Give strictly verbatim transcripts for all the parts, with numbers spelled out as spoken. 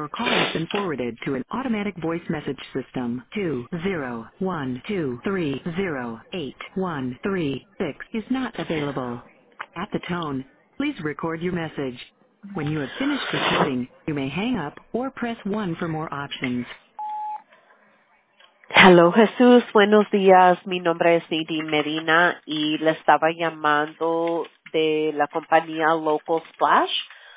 Your call has been forwarded to an automatic voice message system. two zero one two three zero eight one three six is not available. At the tone, please record your message. When you have finished recording, you may hang up or press one for more options. Hello Jesús, buenos días. Mi nombre es Edie Medina y le estaba llamando de la compañía Local Splash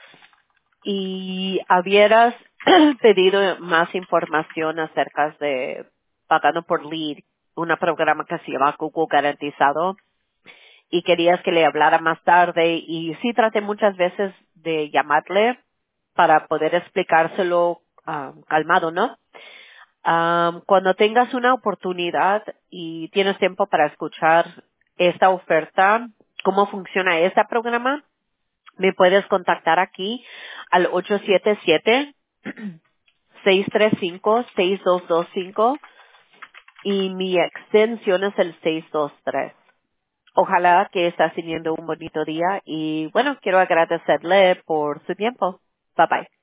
y habieras pedido más información acerca de pagando por lead, un programa que se llama Google Garantizado y querías que le hablara más tarde y sí traté muchas veces de llamarle para poder explicárselo ah, calmado, ¿no? Um, cuando tengas una oportunidad y tienes tiempo para escuchar esta oferta, cómo funciona este programa, me puedes contactar aquí al ocho siete siete, seis tres cinco, seis dos dos cinco y mi extensión es el seis dos tres. Ojalá que estés teniendo un bonito día y bueno, quiero agradecerle por su tiempo. Bye bye.